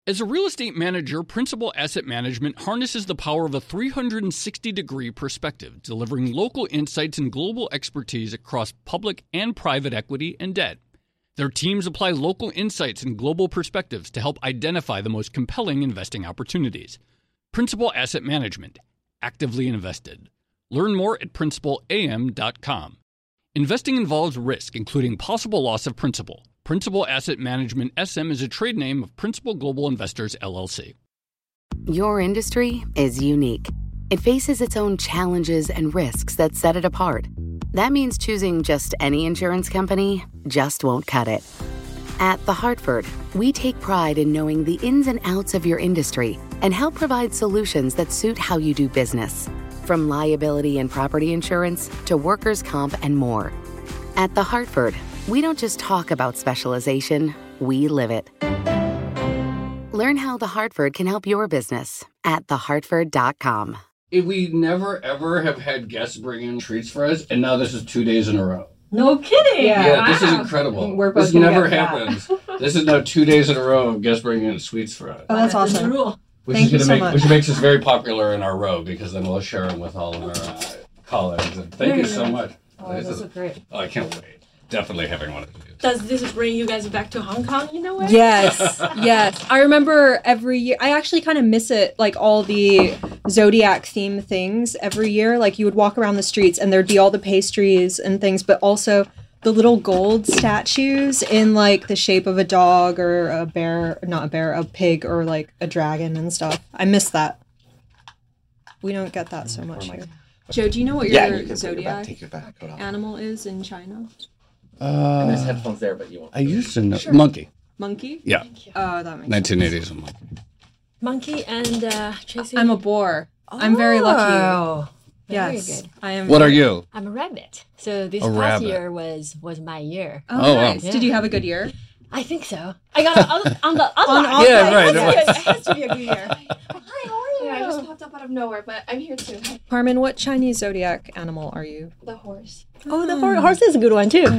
As a real estate manager, Principal Asset Management harnesses the power of a 360-degree perspective, delivering local insights and global expertise across public and private equity and debt. Their teams apply local insights and global perspectives to help identify the most compelling investing opportunities. Principal Asset Management. Actively invested. Learn more at principalam.com. Investing involves risk, including possible loss of principal. Principal Asset Management SM is a trade name of Principal Global Investors, LLC. Your industry is unique. It faces its own challenges and risks that set it apart. That means choosing just any insurance company just won't cut it. At The Hartford, we take pride in knowing the ins and outs of your industry and help provide solutions that suit how you do business. From liability and property insurance to workers' comp and more. At The Hartford, we don't just talk about specialization, we live it. Learn how The Hartford can help your business at thehartford.com. We never, ever have had guests bring in treats for us, and now this is 2 days in a row. No kidding. Yeah, wow. This is incredible. This never happens. This is now 2 days in a row of guests bringing in sweets for us. Oh, that's awesome. Which makes us very popular in our row, because then we'll share them with all of our colleagues. And thank you so much. Oh, that's so great. Oh, I can't wait. Definitely having one of these. Does this bring you guys back to Hong Kong in a way? Yes, yes. I remember every year. I actually kind of miss it, like all the Zodiac theme things every year. Like you would walk around the streets and there'd be all the pastries and things, but also the little gold statues in like the shape of a dog or a bear, not a bear, a pig or like a dragon and stuff. I miss that. We don't get that so much here. Joe, do you know what your Zodiac animal is in China? And there's headphones there, but you won't. I used to know. Sure. Monkey. Monkey? Yeah. Oh, that makes 1980s monkey. Monkey and Tracy? I'm a boar. Oh, I'm very lucky. Very yes. good. I am. What are you? I'm a rabbit. So this past year was my year. Oh, nice. Wow. Did you have a good year? I think so. I got on the on yeah, right. It has to be a good year. Hi, how are you? Yeah, I just popped up out of nowhere, but I'm here too. Carmen, what Chinese zodiac animal are you? The horse. Oh, the horse is a good one too.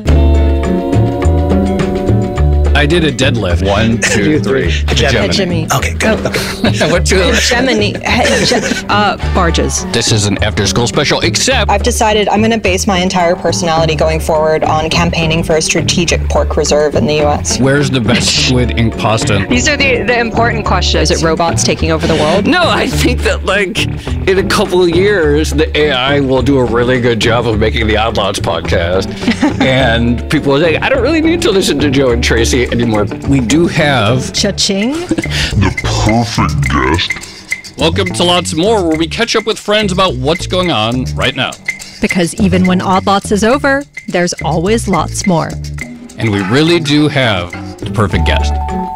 I did a deadlift. 1, 2, 3. Hegemony. Okay, good. Okay. What two? Hegemony. Barges. This is an after-school special, except I've decided I'm going to base my entire personality going forward on campaigning for a strategic pork reserve in the U.S. Where's the best squid ink pasta? These are the important questions. Is it robots taking over the world? No, I think that in a couple of years, the AI will do a really good job of making the Outlaws podcast, and people will say, I don't really need to listen to Joe and Tracy anymore. We do have Cha-ching. The perfect guest. Welcome to Lots More, where we catch up with friends about what's going on right now. Because even when Odd Lots is over, there's always lots more. And we really do have the perfect guest.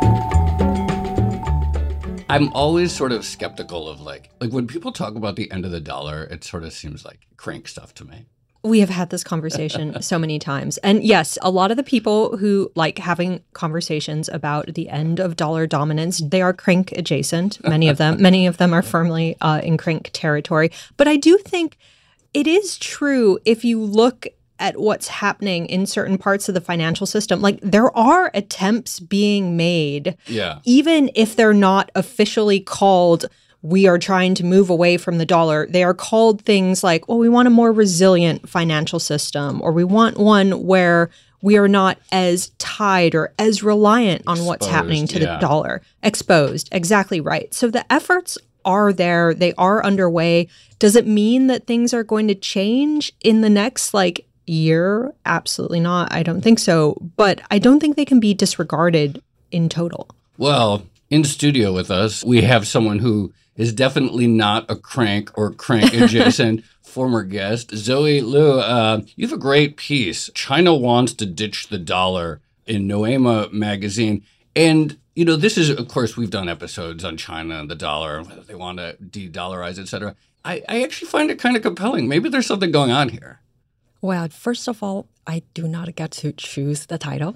I'm always sort of skeptical of like when people talk about the end of the dollar, it sort of seems like crank stuff to me. We have had this conversation so many times. And yes, a lot of the people who like having conversations about the end of dollar dominance, they are crank adjacent, many of them. Many of them are firmly in crank territory. But I do think it is true if you look at what's happening in certain parts of the financial system. Like there are attempts being made, even if they're not officially called we are trying to move away from the dollar. They are called things like, well, we want a more resilient financial system, or we want one where we are not as tied or as reliant on what's happening to the dollar. Exposed. Exactly right. So the efforts are there. They are underway. Does it mean that things are going to change in the next year? Absolutely not. I don't think so. But I don't think they can be disregarded in total. Well, in studio with us, we have someone who is definitely not a crank or crank adjacent former guest. Zoe Liu, you have a great piece. China wants to ditch the dollar in Noema magazine. And, this is, of course, we've done episodes on China and the dollar and whether they want to de-dollarize, et cetera. I actually find it kind of compelling. Maybe there's something going on here. Well, first of all, I do not get to choose the title.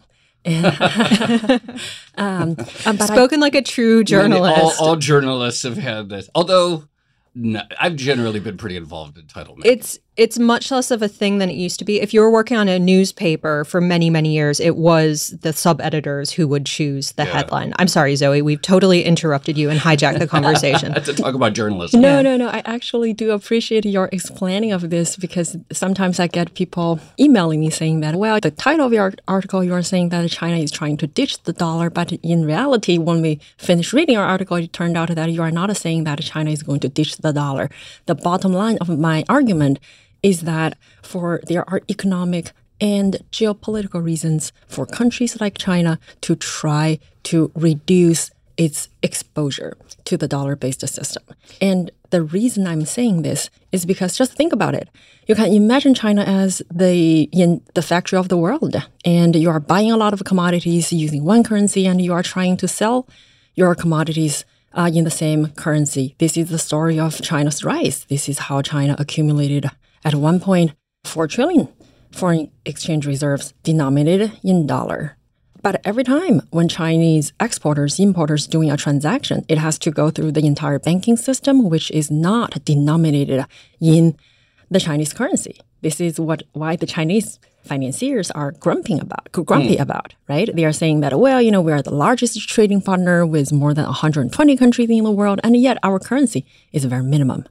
But spoken like a true journalist. All journalists have had this. Although I've generally been pretty involved in title making. It's much less of a thing than it used to be. If you were working on a newspaper for many, many years, it was the sub-editors who would choose the headline. I'm sorry, Zoe. We've totally interrupted you and hijacked the conversation. To talk about journalism. No. I actually do appreciate your explaining of this because sometimes I get people emailing me saying that, well, the title of your article, you are saying that China is trying to ditch the dollar. But in reality, when we finished reading our article, it turned out that you are not saying that China is going to ditch the dollar. The bottom line of my argument is that there are economic and geopolitical reasons for countries like China to try to reduce its exposure to the dollar-based system. And the reason I'm saying this is because just think about it. You can imagine China as the factory of the world, and you are buying a lot of commodities using one currency, and you are trying to sell your commodities in the same currency. This is the story of China's rise. This is how China accumulated at one point 4 trillion foreign exchange reserves denominated in dollar. But every time when Chinese exporters, importers doing a transaction, it has to go through the entire banking system, which is not denominated in the Chinese currency. This is why the Chinese financiers are grumpy about, right? They are saying that, well, we are the largest trading partner with more than 120 countries in the world, and yet our currency is very minimum.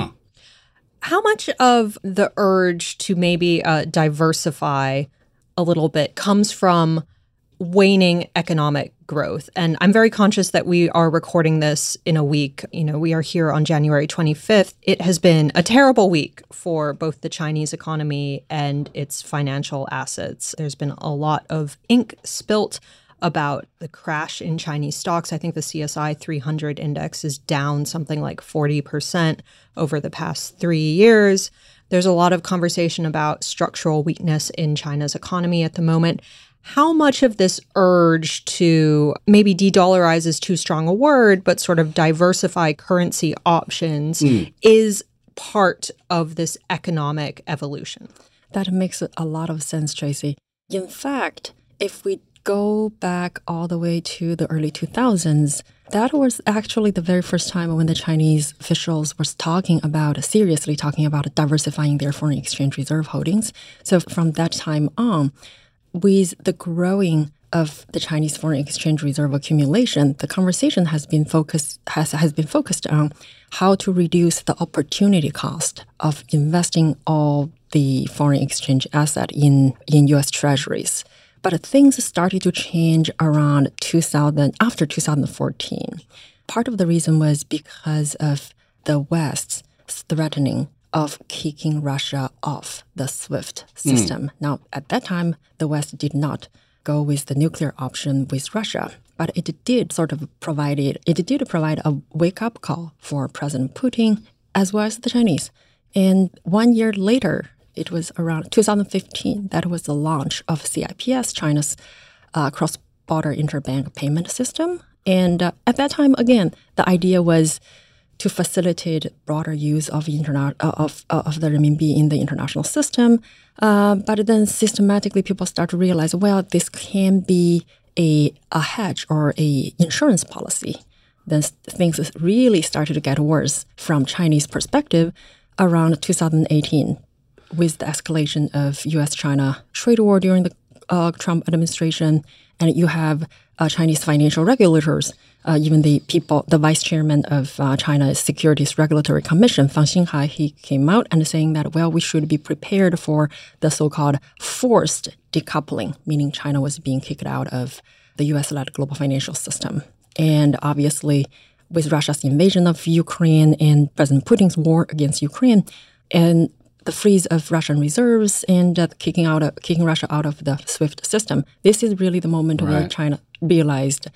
How much of the urge to maybe diversify a little bit comes from waning economic growth? And I'm very conscious that we are recording this in a week. We are here on January 25th. It has been a terrible week for both the Chinese economy and its financial assets. There's been a lot of ink spilt about the crash in Chinese stocks. I think the CSI 300 index is down something like 40% over the past 3 years. There's a lot of conversation about structural weakness in China's economy at the moment. How much of this urge to maybe de-dollarize is too strong a word, but sort of diversify currency options is part of this economic evolution? That makes a lot of sense, Tracy. In fact, if we go back all the way to the early 2000s, that was actually the very first time when the Chinese officials were seriously talking about diversifying their foreign exchange reserve holdings. So from that time on, with the growing of the Chinese foreign exchange reserve accumulation, the conversation has been focused on how to reduce the opportunity cost of investing all the foreign exchange asset in U.S. treasuries. But things started to change around after 2014. Part of the reason was because of the West's threatening of kicking Russia off the SWIFT system. Now, at that time, the West did not go with the nuclear option with Russia, but it did provide a wake-up call for President Putin as well as the Chinese. And 1 year later, it was around 2015, that was the launch of CIPS, China's cross-border interbank payment system. And at that time, again, the idea was to facilitate broader use of the renminbi in the international system. But then systematically, people start to realize, well, this can be a hedge or a insurance policy. Then things really started to get worse from Chinese perspective around 2018. With the escalation of U.S.-China trade war during the Trump administration, and you have Chinese financial regulators, even the vice chairman of China's Securities Regulatory Commission, Fang Xinghai, he came out and saying that, well, we should be prepared for the so-called forced decoupling, meaning China was being kicked out of the U.S.-led global financial system. And obviously, with Russia's invasion of Ukraine and President Putin's war against Ukraine, and the freeze of Russian reserves and kicking Russia out of the SWIFT system. This is really the moment where China realized,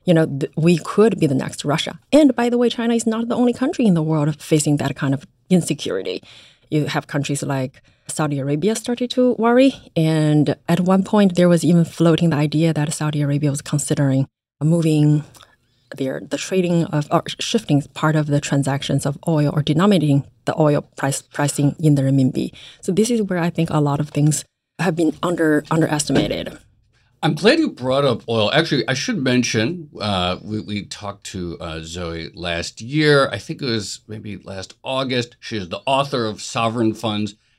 we could be the next Russia. And by the way, China is not the only country in the world facing that kind of insecurity. You have countries like Saudi Arabia started to worry. And at one point, there was even floating the idea that Saudi Arabia was considering moving the trading of or shifting part of the transactions of oil or denominating the oil pricing in the renminbi. So this is where I think a lot of things have been underestimated. I'm glad you brought up oil. Actually, I should mention we talked to Zoe last year. I think it was maybe last August. She is the author of Sovereign Funds,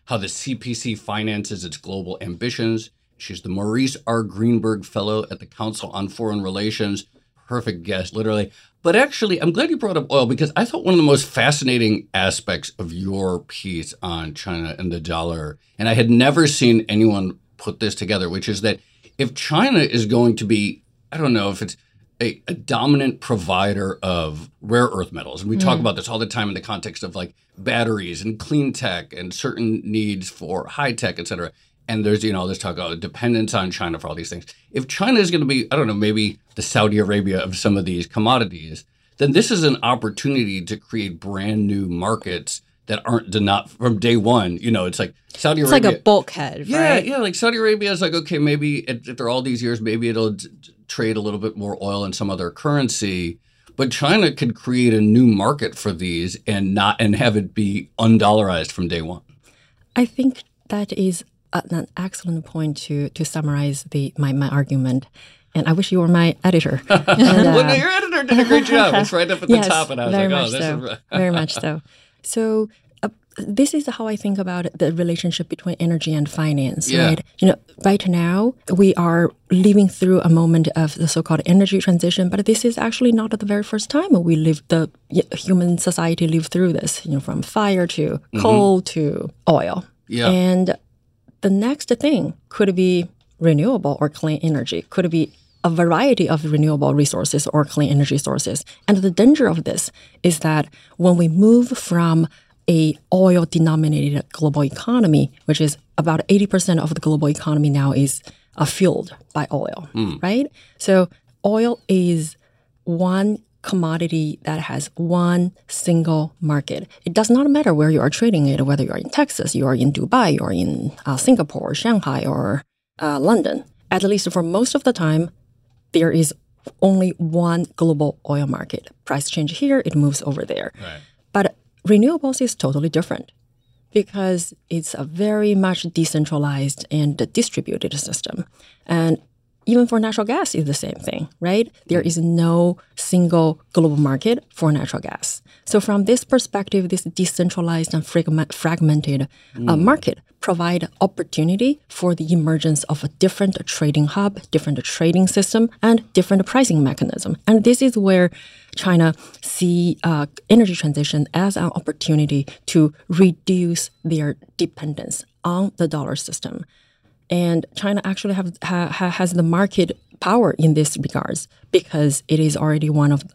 how the CPC finances its global ambitions. She's the Maurice R. Greenberg Fellow at the Council on Foreign Relations. Perfect guest, literally. But actually, I'm glad you brought up oil because I thought one of the most fascinating aspects of your piece on China and the dollar, and I had never seen anyone put this together, which is that if China is going to be, I don't know if it's a dominant provider of rare earth metals, and we talk about this all the time in the context of like batteries and clean tech and certain needs for high tech, et cetera. And there's, this talk about dependence on China for all these things. If China is going to be, I don't know, maybe the Saudi Arabia of some of these commodities, then this is an opportunity to create brand new markets that aren't not from day one. It's like Saudi Arabia. It's like a bulkhead, right? Yeah. Like Saudi Arabia is like, okay, maybe after all these years, maybe it'll trade a little bit more oil in some other currency. But China could create a new market for these and have it be undollarized from day one. I think that is an excellent point to summarize my argument. And I wish you were my editor. And, well, no, your editor did a great job. It's right up at the top. And I was very like, much so. Very much so. So this is how I think about the relationship between energy and finance, right? Right now, we are living through a moment of the so-called energy transition, but this is actually not the very first time the human society lived through this, from fire to coal to oil. Yeah. And the next thing could be renewable or clean energy, could be a variety of renewable resources or clean energy sources. And the danger of this is that when we move from a oil-denominated global economy, which is about 80% of the global economy now is fueled by oil, right? So oil is one commodity that has one single market. It does not matter where you are trading it, whether you are in Texas, you are in Dubai, you are in Singapore, Shanghai, or London. At least for most of the time, there is only one global oil market. Price change here, it moves over there. Right. But renewables is totally different because it's a very much decentralized and distributed system. And even for natural gas is the same thing, right? There is no single global market for natural gas. So from this perspective, this decentralized and fragmented market provide opportunity for the emergence of a different trading hub, different trading system, and different pricing mechanism. And this is where China see energy transition as an opportunity to reduce their dependence on the dollar system. And China actually has the market power in this regards because it is already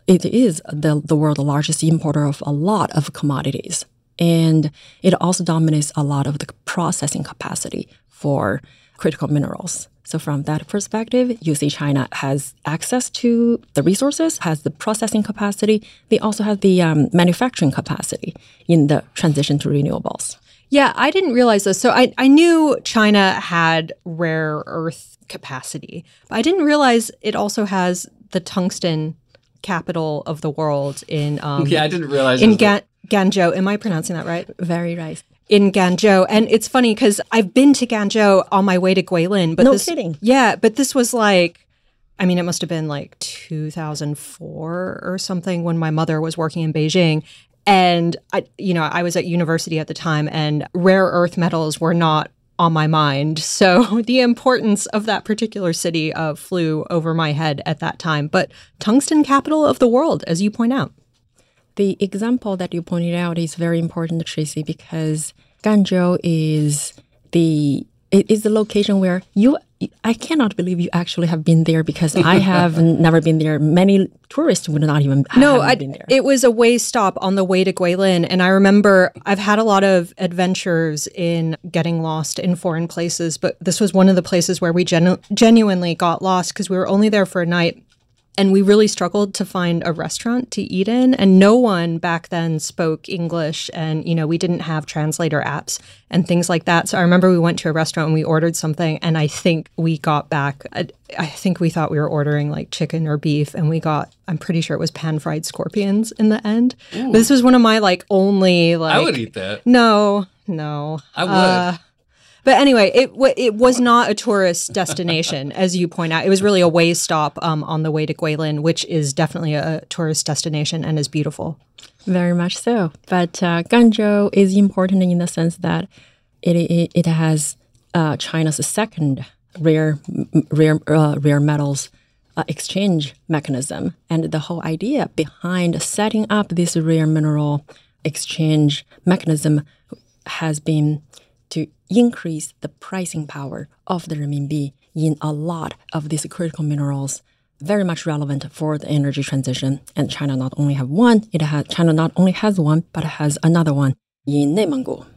the world's largest importer of a lot of commodities. And it also dominates a lot of the processing capacity for critical minerals. So from that perspective, you see China has access to the resources, has the processing capacity. They also have the manufacturing capacity in the transition to renewables. Yeah, I didn't realize this. So I knew China had rare earth capacity, but I didn't realize it also has the tungsten capital of the world in I didn't realize in Guangzhou. Am I pronouncing that right? Very right. In Guangzhou. And it's funny because I've been to Guangzhou on my way to Guilin. But kidding. Yeah, but this was like, it must have been like 2004 or something when my mother was working in Beijing. And I was at university at the time and rare earth metals were not on my mind. So the importance of that particular city flew over my head at that time. But tungsten capital of the world, as you point out. The example that you pointed out is very important, Tracy, because Guangzhou is the location where I cannot believe you actually have been there because I have never been there. Many tourists would not even have been there. It was a way stop on the way to Guilin. And I remember I've had a lot of adventures in getting lost in foreign places, but this was one of the places where we genuinely got lost because we were only there for a night. And we really struggled to find a restaurant to eat in. And no one back then spoke English. And, we didn't have translator apps and things like that. So I remember we went to a restaurant and we ordered something. And I think we got back, I think we thought we were ordering like chicken or beef. And I'm pretty sure it was pan-fried scorpions in the end. But this was one of my only I would eat that. No. I would. But anyway, it was not a tourist destination, as you point out. It was really a way stop on the way to Guilin, which is definitely a tourist destination and is beautiful. Very much so. But Guangzhou is important in the sense that it has China's second rare metals exchange mechanism. And the whole idea behind setting up this rare mineral exchange mechanism has been to increase the pricing power of the renminbi in a lot of these critical minerals, very much relevant for the energy transition. And China not only have one, China not only has one, but has another one in内蒙古.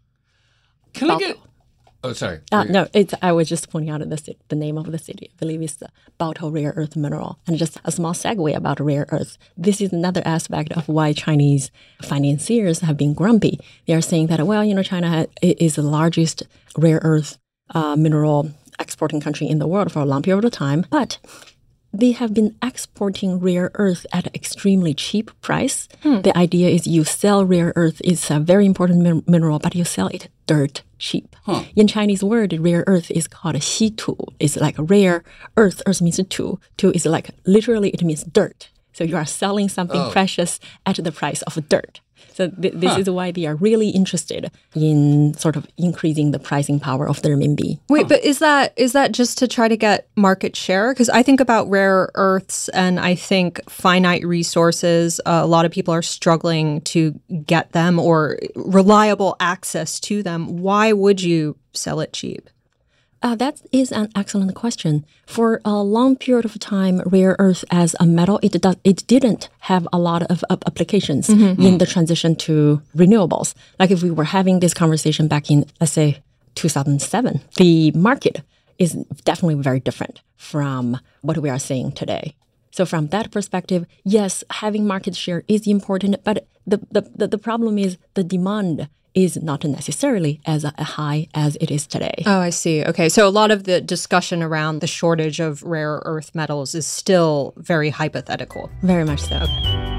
Can I get... Oh, sorry. No, I was just pointing out the name of the city. I believe it's the Baotou rare earth mineral. And just a small segue about rare earth. This is another aspect of why Chinese financiers have been grumpy. They are saying that, well, China is the largest rare earth mineral exporting country in the world for a long period of time, but they have been exporting rare earth at an extremely cheap price. The idea is you sell rare earth. It's a very important mineral, but you sell it dirt cheap. In Chinese word, rare earth is called xitu. It's like rare earth. Earth means tu. Tu is like, literally, it means dirt. So you are selling something precious at the price of dirt. So this is why they are really interested in sort of increasing the pricing power of the renminbi. Wait, but is that just to try to get market share? Because I think about rare earths and I think finite resources. A lot of people are struggling to get them or reliable access to them. Why would you sell it cheap? That is an excellent question. For a long period of time, rare earth as a metal, it didn't have a lot of applications in the transition to renewables. Like if we were having this conversation back in, let's say, 2007, the market is definitely very different from what we are seeing today. So from that perspective, yes, having market share is important, but the problem is the demand is not necessarily as high as it is today. Oh, I see. Okay. So a lot of the discussion around the shortage of rare earth metals is still very hypothetical. Very much so. Okay.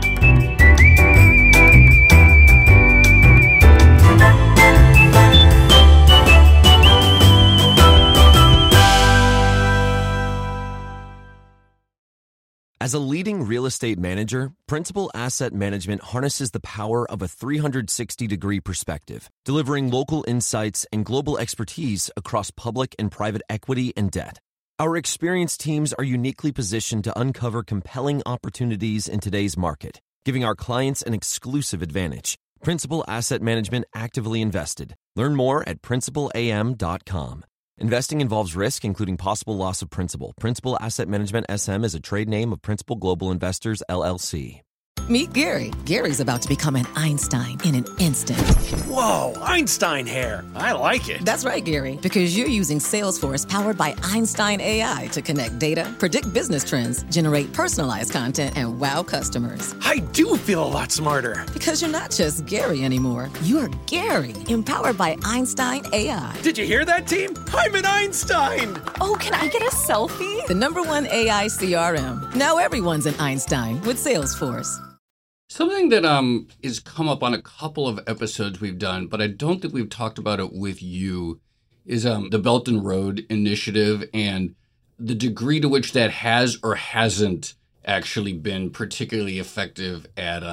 As a leading real estate manager, Principal Asset Management harnesses the power of a 360-degree perspective, delivering local insights and global expertise across public and private equity and debt. Our experienced teams are uniquely positioned to uncover compelling opportunities in today's market, giving our clients an exclusive advantage. Principal Asset Management actively invested. Learn more at principalam.com. Investing involves risk, including possible loss of principal. Principal Asset Management SM is a trade name of Principal Global Investors, LLC. Meet Gary. Gary's about to become an Einstein in an instant. Whoa, Einstein hair. I like it. That's right, Gary, because you're using Salesforce powered by Einstein AI to connect data, predict business trends, generate personalized content, and wow customers. I do feel a lot smarter. Because you're not just Gary anymore. You're Gary, empowered by Einstein AI. Did you hear that, team? I'm an Einstein. Oh, can I get a selfie? The #1 AI CRM. Now everyone's an Einstein with Salesforce. Something that has come up on a couple of episodes we've done, but I don't think we've talked about it with you, is the Belt and Road Initiative and the degree to which that has or hasn't actually been particularly effective at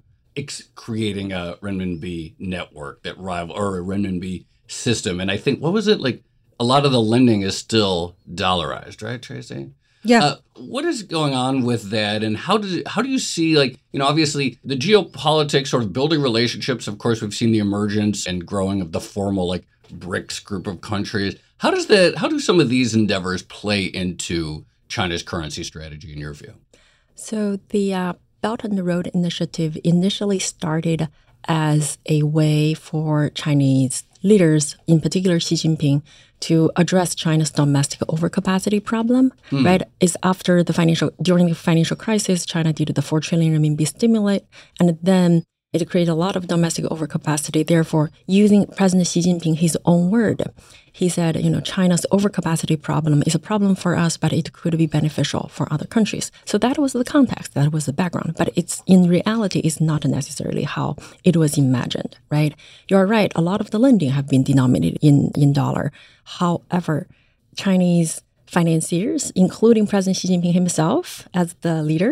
creating a renminbi network that rival or a renminbi system. And I think, what was it like? A lot of the lending is still dollarized, right, Tracy? Yeah. What is going on with that, and how do you see, like, obviously the geopolitics, sort of building relationships? Of course, we've seen the emergence and growing of the formal like BRICS group of countries. How do some of these endeavors play into China's currency strategy, in your view? So the Belt and Road Initiative initially started as a way for Chinese leaders, in particular Xi Jinping, to address China's domestic overcapacity problem, right? Is during the financial crisis, China did the 4 trillion renminbi stimulus, and then it created a lot of domestic overcapacity. Therefore, using President Xi Jinping, his own word, he said, China's overcapacity problem is a problem for us, but it could be beneficial for other countries. So that was the context, that was the background. But in reality, it's not necessarily how it was imagined, right? You're right, a lot of the lending have been denominated in dollar. However, Chinese financiers, including President Xi Jinping himself as the leader,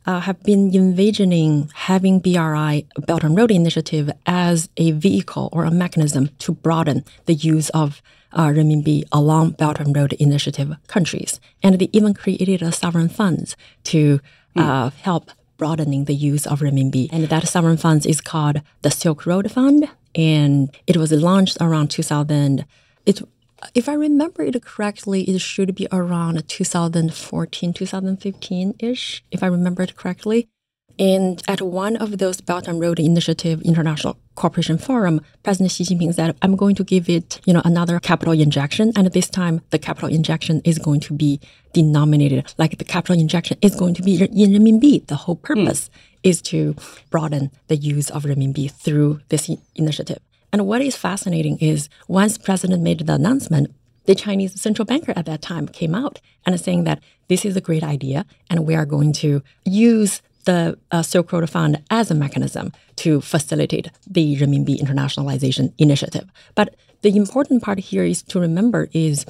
have been envisioning having BRI, Belt and Road Initiative, as a vehicle or a mechanism to broaden the use of renminbi along Belt and Road Initiative countries. And they even created a sovereign fund to help broadening the use of renminbi. And that sovereign fund is called the Silk Road Fund. And it was launched around 2000. If I remember it correctly, it should be around 2014, 2015-ish, if I remember it correctly. And at one of those Belt and Road Initiative International Cooperation Forum, President Xi Jinping said, I'm going to give it, another capital injection. And this time, the capital injection is going to be denominated, like the capital injection is going to be in renminbi. The whole purpose is to broaden the use of renminbi through this initiative. And what is fascinating is once President made the announcement, the Chinese central banker at that time came out and saying that this is a great idea and we are going to use the Silk Road Fund as a mechanism to facilitate the renminbi internationalization initiative. But the important part here is to remember is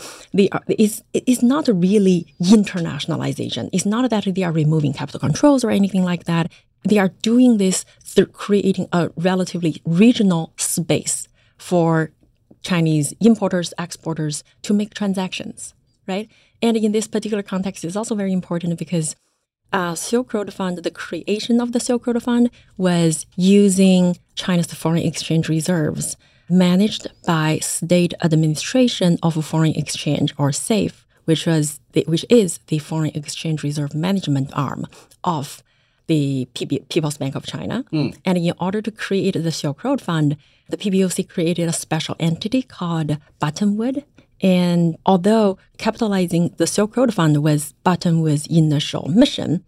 it's not really internationalization. It's not that they are removing capital controls or anything like that. They are doing this through creating a relatively regional space for Chinese importers, exporters to make transactions, right? And in this particular context, it's also very important because Silk Road Fund, the creation of the Silk Road Fund was using China's foreign exchange reserves managed by State Administration of Foreign Exchange, or SAFE, which is the Foreign Exchange Reserve Management arm of the People's Bank of China. And in order to create the Silk Road Fund, the PBOC created a special entity called Buttonwood. And although capitalizing the Silk Road Fund was Buttonwood's initial mission,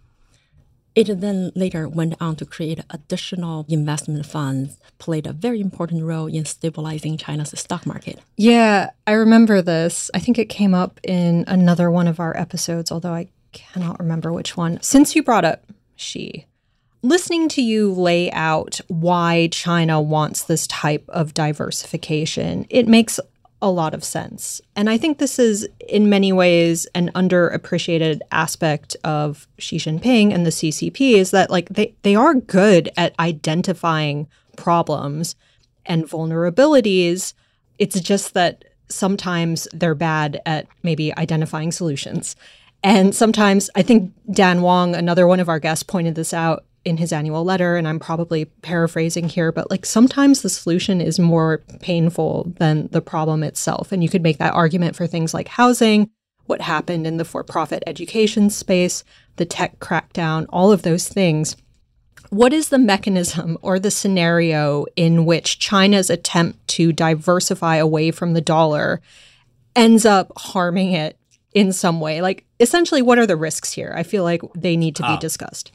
it then later went on to create additional investment funds, played a very important role in stabilizing China's stock market. Yeah, I remember this. I think it came up in another one of our episodes, although I cannot remember which one. Since you brought up Xi, listening to you lay out why China wants this type of diversification, it makes a lot of sense. And I think this is in many ways an underappreciated aspect of Xi Jinping and the CCP is that they are good at identifying problems and vulnerabilities. It's just that sometimes they're bad at maybe identifying solutions. And sometimes, I think Dan Wong, another one of our guests, pointed this out in his annual letter, and I'm probably paraphrasing here, but sometimes the solution is more painful than the problem itself. And you could make that argument for things like housing, what happened in the for-profit education space, the tech crackdown, all of those things. What is the mechanism or the scenario in which China's attempt to diversify away from the dollar ends up harming it in some way? Essentially, what are the risks here? I feel like they need to be discussed.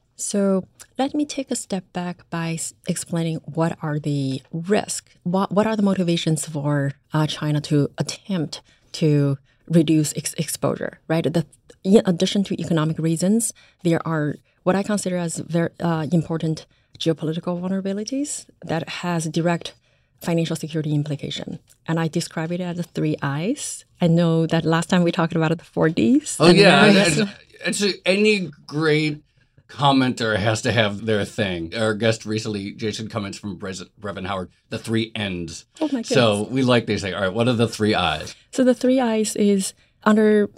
So let me take a step back by explaining what are the risks, what are the motivations for China to attempt to reduce exposure, right? In addition to economic reasons, there are what I consider as very important geopolitical vulnerabilities that has direct financial security implication. And I describe it as the 3 I's. I know that last time we talked about it, the 4 Ds. Oh, yeah. It's any great commenter has to have their thing. Our guest recently, Jason Cummins from Brevin Howard, the 3 N's. Oh, my goodness. So we like these things. All right, what are the 3 I's? So the 3 I's is under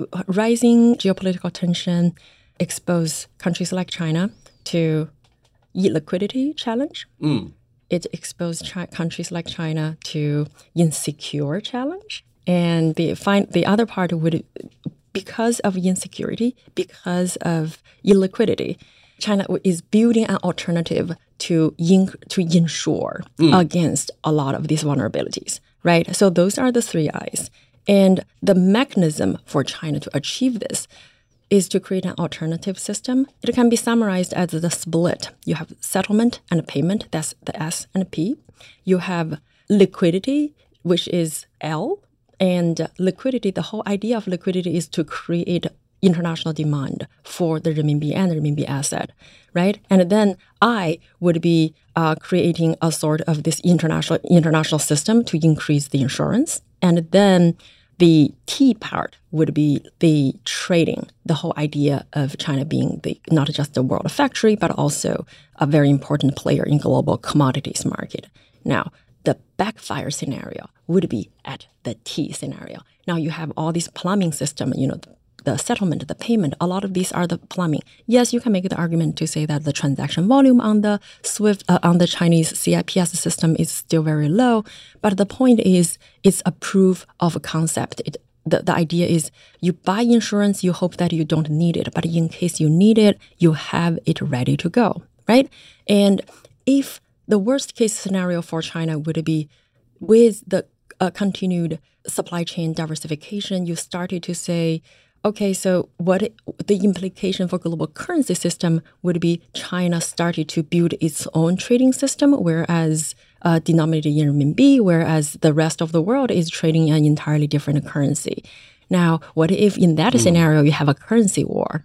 rising geopolitical tension, expose countries like China to liquidity challenge. It exposed countries like China to insecure challenge. And the other part would, because of insecurity, because of illiquidity, China is building an alternative to insure against a lot of these vulnerabilities, right? So those are the 3 I's. And the mechanism for China to achieve this is to create an alternative system. It can be summarized as the split. You have settlement and payment, that's the S and P. You have liquidity, which is L. And liquidity, the whole idea of liquidity is to create international demand for the renminbi and the renminbi asset, right? And then I would be creating a sort of this international system to increase the insurance. And then The T part would be the trading, the whole idea of China being not just the world factory, but also a very important player in global commodities market. Now, the backfire scenario would be at the T scenario. Now you have all these plumbing system, the settlement, the payment, a lot of these are the plumbing. Yes, you can make the argument to say that the transaction volume on the SWIFT, on the Chinese CIPS system is still very low. But the point is, it's a proof of a concept. The idea is you buy insurance, you hope that you don't need it. But in case you need it, you have it ready to go, right? And if the worst case scenario for China would be with the continued supply chain diversification, you started to say, okay, so what the implication for global currency system would be China started to build its own trading system, whereas denominated in renminbi, whereas the rest of the world is trading an entirely different currency. Now, what if in that scenario you have a currency war?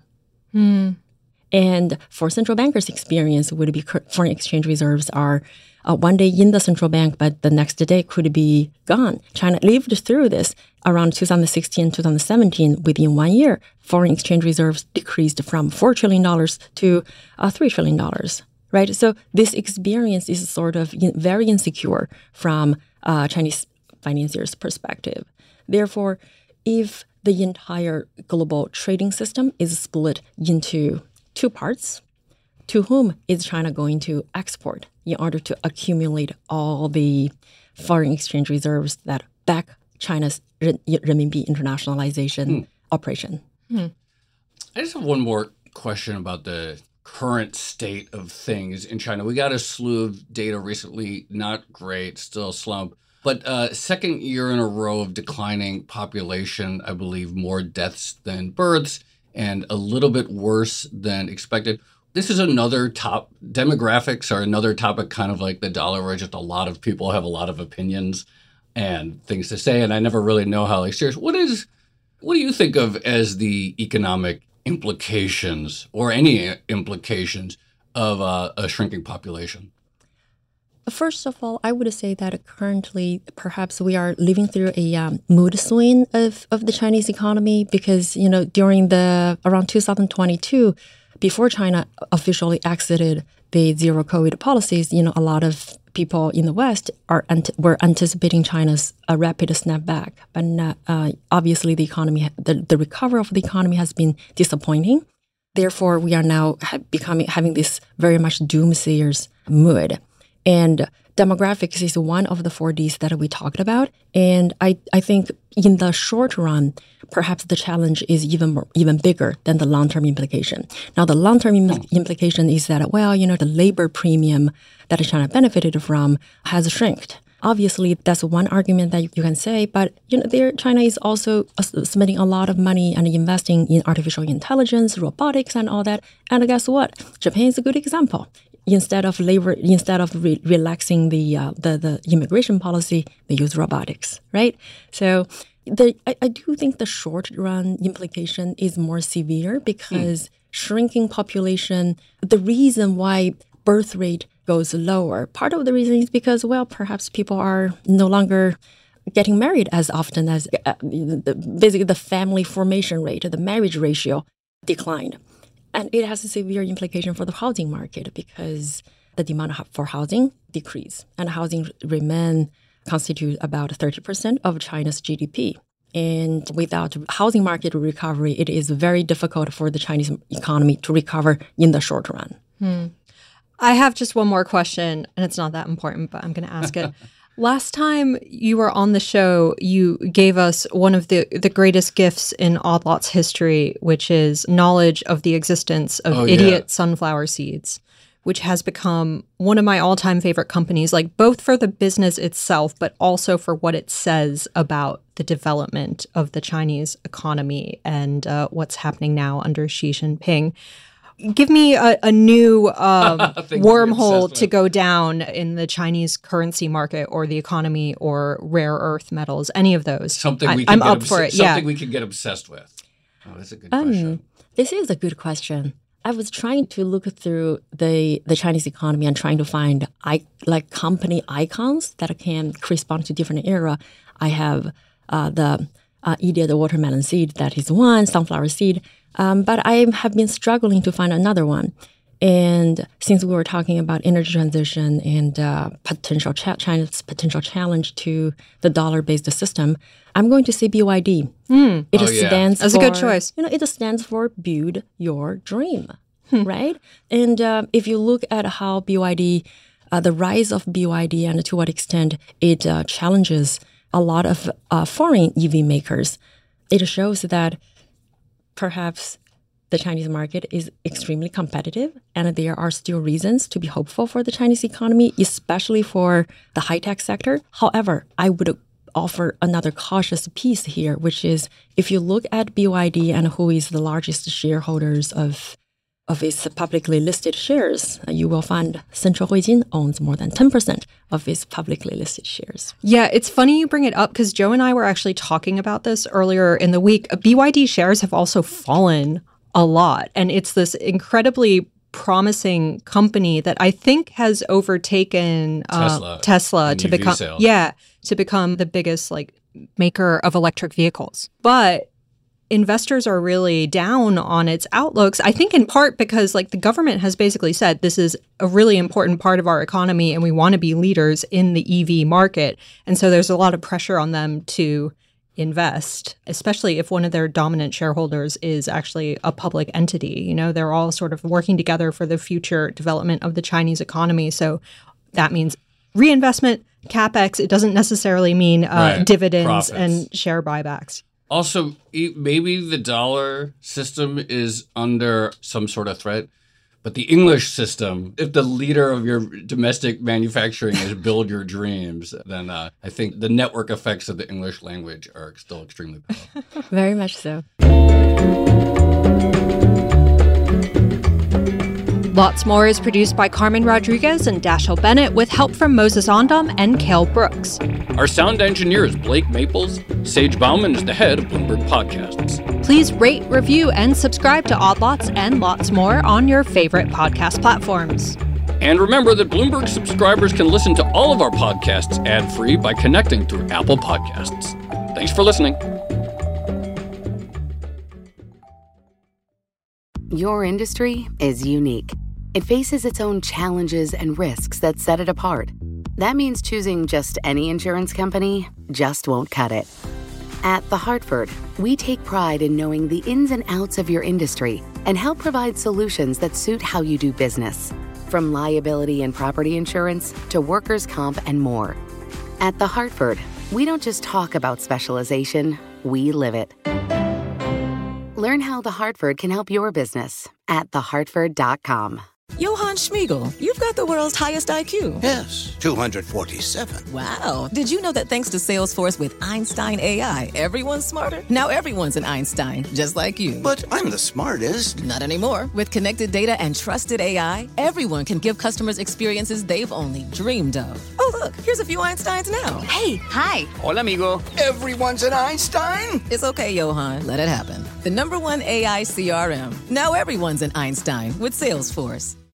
And for central bankers' experience would be foreign exchange reserves are one day in the central bank, but the next day could be gone. China lived through this around 2016, 2017. Within 1 year, foreign exchange reserves decreased from $4 trillion to $3 trillion, right? So this experience is sort of very insecure from Chinese financiers' perspective. Therefore, if the entire global trading system is split into two parts, to whom is China going to export in order to accumulate all the foreign exchange reserves that back China's renminbi internationalization operation? I just have one more question about the current state of things in China. We got a slew of data recently, not great, still a slump. But second year in a row of declining population, I believe more deaths than births, and a little bit worse than expected. This is another demographics are another topic, kind of like the dollar, where just a lot of people have a lot of opinions and things to say, and I never really know how serious. What do you think of as the economic implications or any implications of a shrinking population? First of all, I would say that currently perhaps we are living through a mood swing of the Chinese economy because, during around 2022, before China officially exited the zero COVID policies, a lot of people in the West were anticipating China's rapid snapback. But obviously, the economy, the recovery of the economy has been disappointing. Therefore, we are now having this very much doomsayers mood. And demographics is one of the 4Ds that we talked about. And I think in the short run, perhaps the challenge is even bigger than the long-term implication. Now, the long-term implication is that, the labor premium that China benefited from has shrinked. Obviously, that's one argument that you can say, but China is also spending a lot of money and investing in artificial intelligence, robotics, and all that. And guess what? Japan is a good example. Instead of relaxing the immigration policy, they use robotics, right? So I do think the short run implication is more severe because shrinking population, the reason why birth rate goes lower, part of the reason is because, perhaps people are no longer getting married as often as basically the family formation rate, the marriage ratio declined. And it has a severe implication for the housing market because the demand for housing decreased. And housing constitute about 30% of China's GDP. And without housing market recovery, it is very difficult for the Chinese economy to recover in the short run. I have just one more question, and it's not that important, but I'm going to ask it. Last time you were on the show, you gave us one of the greatest gifts in Odd Lots history, which is knowledge of the existence of Idiot Sunflower Seeds, which has become one of my all-time favorite companies, like both for the business itself, but also for what it says about the development of the Chinese economy and what's happening now under Xi Jinping. Give me a new wormhole to go down in the Chinese currency market or the economy or rare earth metals, any of those. I'm up for it. Something we can get obsessed with. Oh, that's a good question. This is a good question. I was trying to look through the Chinese economy and trying to find company icons that can correspond to different era. I have the idiot watermelon seed, that is one, sunflower seed. But I have been struggling to find another one. And since we were talking about energy transition and China's potential challenge to the dollar-based system, I'm going to say BYD. It stands That's for, a good choice. It stands for Build Your Dream, right? And if you look at how BYD, the rise of BYD and to what extent it challenges a lot of foreign EV makers, it shows that perhaps the Chinese market is extremely competitive, and there are still reasons to be hopeful for the Chinese economy, especially for the high-tech sector. However, I would offer another cautious piece here, which is if you look at BYD and who is the largest shareholders of its publicly listed shares, you will find Central Huijin owns more than 10% of its publicly listed shares. Yeah, it's funny you bring it up because Joe and I were actually talking about this earlier in the week. BYD shares have also fallen a lot, and it's this incredibly promising company that I think has overtaken Tesla to become to become the biggest maker of electric vehicles. But investors are really down on its outlooks, I think in part because the government has basically said this is a really important part of our economy and we want to be leaders in the EV market. And so there's a lot of pressure on them to invest, especially if one of their dominant shareholders is actually a public entity. They're all sort of working together for the future development of the Chinese economy. So that means reinvestment, CapEx. It doesn't necessarily mean dividends, profits, and share buybacks. Also, maybe the dollar system is under some sort of threat, but the English system, if the leader of your domestic manufacturing is build your dreams, then I think the network effects of the English language are still extremely powerful. Very much so. Lots More is produced by Carmen Rodriguez and Dashiell Bennett with help from Moses Ondom and Cale Brooks. Our sound engineer is Blake Maples. Sage Bauman is the head of Bloomberg Podcasts. Please rate, review, and subscribe to Odd Lots and Lots More on your favorite podcast platforms. And remember that Bloomberg subscribers can listen to all of our podcasts ad-free by connecting through Apple Podcasts. Thanks for listening. Your industry is unique. It faces its own challenges and risks that set it apart. That means choosing just any insurance company just won't cut it. At The Hartford, we take pride in knowing the ins and outs of your industry and help provide solutions that suit how you do business. From liability and property insurance to workers' comp and more. At The Hartford, we don't just talk about specialization, we live it. Learn how The Hartford can help your business at thehartford.com. Johann Schmiegel, you've got the world's highest IQ. Yes, 247. Wow. Did you know that thanks to Salesforce with Einstein AI, everyone's smarter? Now everyone's an Einstein, just like you. But I'm the smartest. Not anymore. With connected data and trusted AI, everyone can give customers experiences they've only dreamed of. Oh, look, here's a few Einsteins now. Hey, hi. Hola, amigo. Everyone's an Einstein? It's okay, Johann. Let it happen. The #1 AI CRM. Now everyone's an Einstein with Salesforce.